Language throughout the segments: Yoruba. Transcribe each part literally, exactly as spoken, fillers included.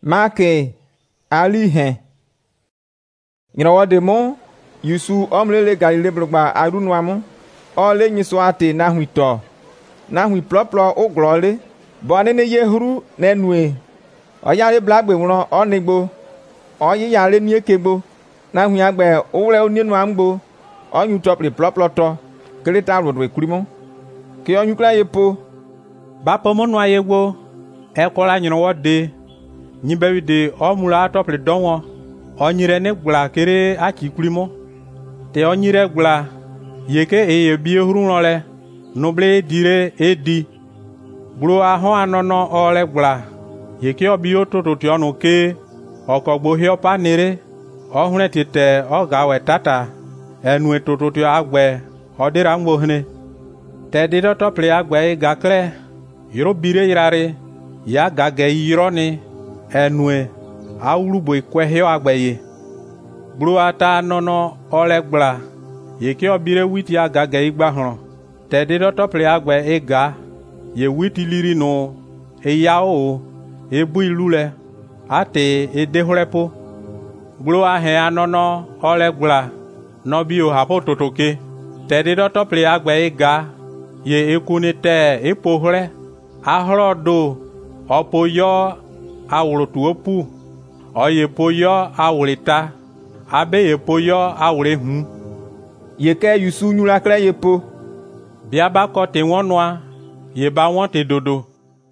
Make ali hen. Nyinawo de mo Yusu omlele Galile blogba arunu amu. Ole nyiso ate na huito. Na hui ploplo oglole. Bo nene yehuru nenue. Oyale blagbe won onigbo. Oyi yale ni ekegbo. Na hui agbe owle onienu amgbo. Onyu tople ploplo to. Keleta rodwe kurimo. Ke onyu kra yepo. Ba pomo no ayegbo. E kola nyinawo de. Nyibewi de omula tople donwo. Onyire ne gla kere achi kurimo. Te onyire gla yeke eye bie hurunole noble dire edi bro ahon anono ole gla yeke obi ototo ti onu ke okogbo hiopa nere ohun tete oga we tata enu etoto ti agbe odira ngbohne te dido tople agbe gakre yoro bire yirare ya gage yiro ni enue awulubo ikwehio agbeye bro ata nono ole gla yeke obire witi agaga igba hron te de tople agbe ega ye witi liri no eyao ebu ilule ate edehrepo glo ahe anono ole gla no bi o hapo totoke te de tople agbe ega ye ekunite epohre ahrodo opoyo awurutu opu oye poyo awurita abe ye poyo awurehu Yeke Yusu nyula kle yepo. Biaba kote wonwa. Yeba wonte dodo.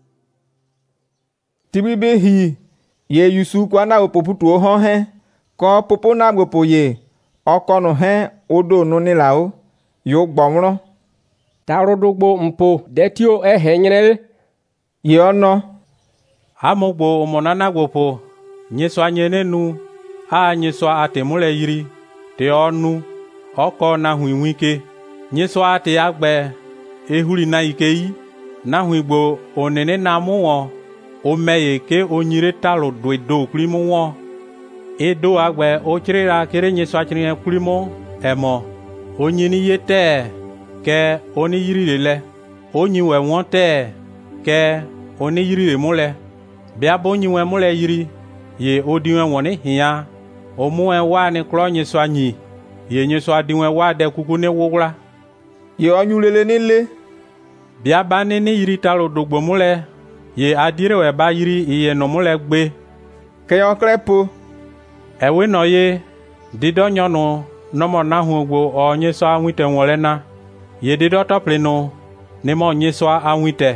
Tibibe hi. Ye Yusu kwa na opoputu ohon hen. Ko popo na gopo ye. Oko no hen odo no ni lao. Yo gbomro. Tarodogbo mpo detio e henyere. Ye ono. Amogbo omonana gopo. Nyeso anyenenu. A nyeso atemule yiri. Te onu. Oko na hui wike nyeso ate agbe ehuri na ikei na hui gbo onene na muwo o meye ke onyire talo doedo klimo wo edo agbe o chirira kere nyeso achire klimo emo onyini yete ke oni yirile onyi we wonte ke oni yirire mule bia bonyi we mule yiri ye odiwe woni hia o mu e wa ni kro nyeso anyi ye nyeso adiwe wa de kuku ne wogla ye onyulele nile bia ba ne ni yiri talo dogbo mule ye adire we ba yiri iye no mule gbe ke okrepo ewe no ye dido nyonu no mo na hu ogbo o nyeso anwite nwole na ye dido tople no ne mo nyeso anwite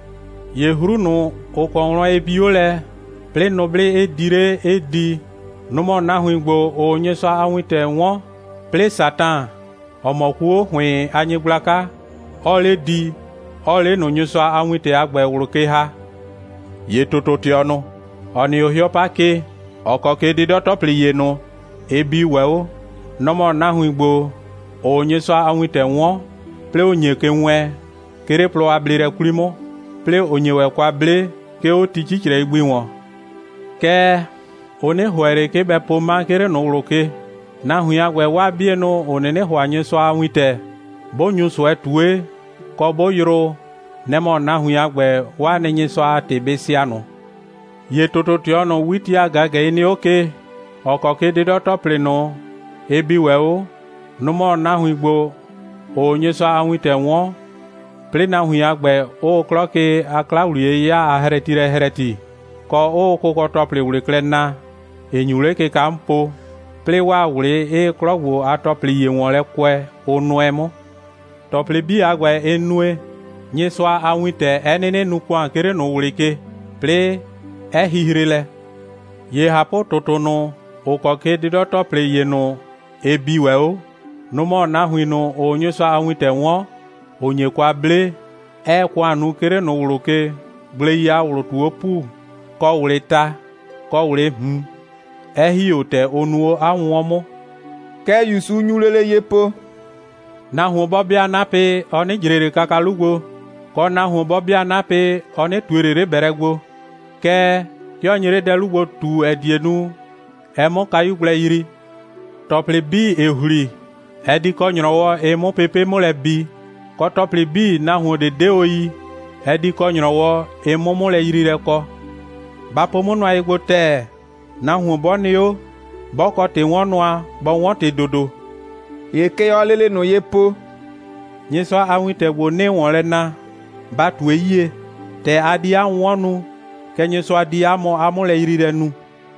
ye huru no okonro ebiole ple no ble edire edi no mo na hu ogbo o nyeso anwite won ple Satan omokuo hwe anyigblaka ole di ole no nyuso anwite agbe wuruke ha ye tototi onu oni ohiopa ke okoke di dotopli ye no ebi weo nomo na hu igbo o nyuso anwite won ple onyeke nwe kere plo ablire kulimo ple onyewe kwa ble ke o tichichire igbi won ke one hwere ke be poma kere no wuruke na hu ya gwe wa bie no onene ho anyi so anwite bo nyu so etue ko bo yoro nemo na hu ya gwe wa ne nyi so atebesia no ye tototi ono witi aga ga ni oke okoke de tople no ebi weo no mo na hu igbo o nyi so anwite won ple na hu ya gbe o kloke aklawrie ya aheretire hereti ko o ko tople wure klena enyure ke kampo ple wa wure e krogwo atopli ye won le kwe onuemo topli bi agwa enue nyeso awite enene nukwu ankere no wurike ple ehihirile ye hapo totono okoke dido topli ye no ebi weo no mo na huino o nyeso awite won onye kwa ble e kwa nu kere no wuruke ble ya wurutu opu ko wureta ko wure hu ehi ote onuo anwomo ke Yusu nyulele yepo na hu bobia nape oni jirere kakalugo ko na hu bobia nape oni tuerere beregbo ke yo nyire delugo tu edienu emo kayugle yiri tople bi ehuri edi ko nyrowo emo pepe mole bi ko tople bi na hu de deoyi edi ko nyrowo emo mole yiri reko Bapo mo nwa igbo te na hu boni yo boko te wonwa bo won te dodo. Ye ke yo lele no ye po. Nyeso awite gbo ne won le na batu eyiye te adi awonu ke nyeso adi amo amule iri renu.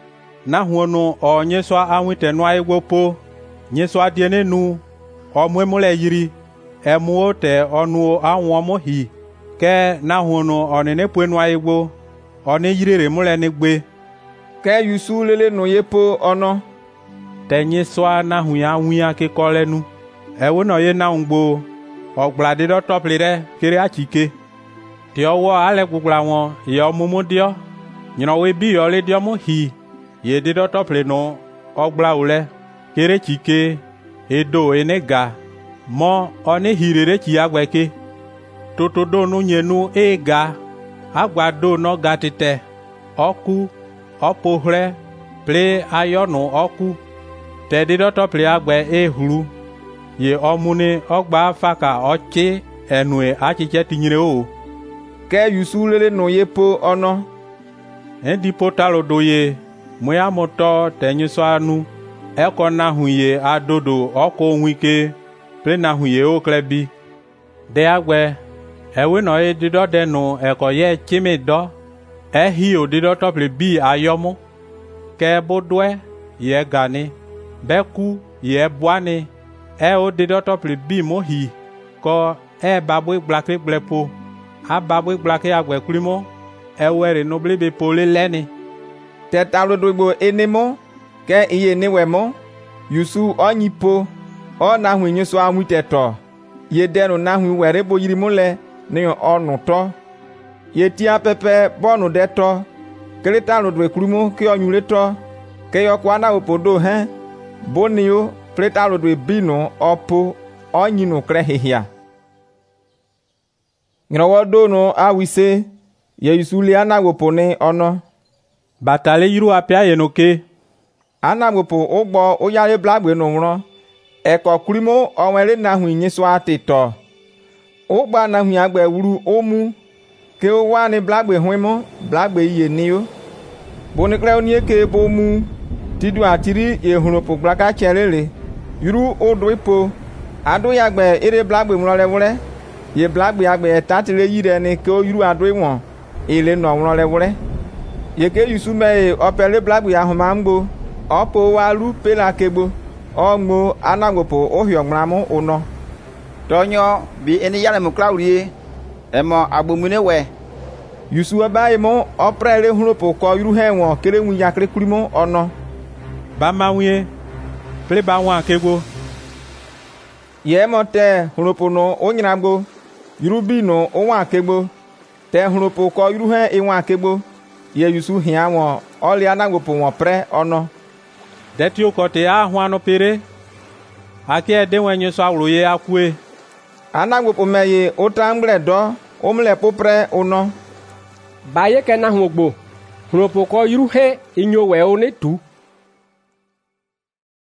Na hu no o nyeso awite no igbo po. Nyeso adi ne nu o mwemule yiri emu te onu awon mo hi ke na hu no onene po no igbo oni yirere mule ni gbe ke yusu lele no ye po ono te nyeso na hu ya nwia ke kolenu ewo no ye na ngbo ogblade do toplire kere achike ti owo ale gbugla won ye omumu dio nyino we bi yo le dio mo hi ye de do tople no ogblaa ule kere chike edo enega mo oni hirere chi agbeke totodo nu nyenu ega agbado no gatite oku opohre ple ayonu oku tedidoto ple agbe ehuru ye omune ogba faka ochi enue achiche tinyire o ke yusu lele no ye po ono endi potalo doye moya moto tenyuso anu eko na huye adodo oko nwike ple na huye oklebi de agbe ewe no e dido denu eko ye chimi do ehi o dido tople bi ayomu ke bodwe ye gani beku ye bwani e o dido tople bi mohi ko e babu blake blepo a babu blake agwe kulimo e were no blebe pole leni te talo dogbo enemo ke iye niwemo yusu onyipo o na hu nyeso amwiteto ye denu na hu were bo yiri mule ni onu to ye tia pepe bonu de to kreta lo dwe krumo ke onyule to ke yo kwa na opodo he bonio kreta lo dwe bino opo onyinu krehihia ngrowo do no awise ye yusuli ana wopone ono batale yiru apia yenoke ana wopo ogbo oyare blagbe no nro eko krimo onwere na hu nyeso atito ogba na hu agbe wuru omu ke o wa ni blagbe hwemo blagbe iye ni o boni kre oni eke bo mu tidu atiri ye hunu po blaka cherere yuru odo ipo ado ya gbe ere blagbe mu le wure ye blagbe agbe tatire yire ni ke o yuru ado iwon ile no won le wure ye ke yusu me opele blagbe ahuma mgbo opo wa lu pela kegbo ogmo anagbopo ohio ngramu uno tonyo bi eni yale mu klaurie emo agbomune we yusu abaye mo oprele hunopo ko yuru henwon kere wu yakre kurimo ono ba mawie ple ba wan kegbo ye mo te hunopo no onyiragbo yuru bi no owan kegbo te hunopo ko yuru hen iwan kegbo ye yusu hia won oli anagbopo won pre ono deti okote ahwanu pere ake edenwe nyeso awroye akue anagbopo meye otangble do omle popre uno baye ke na hu ogbo hunopo ko yuru he inyo we oni tu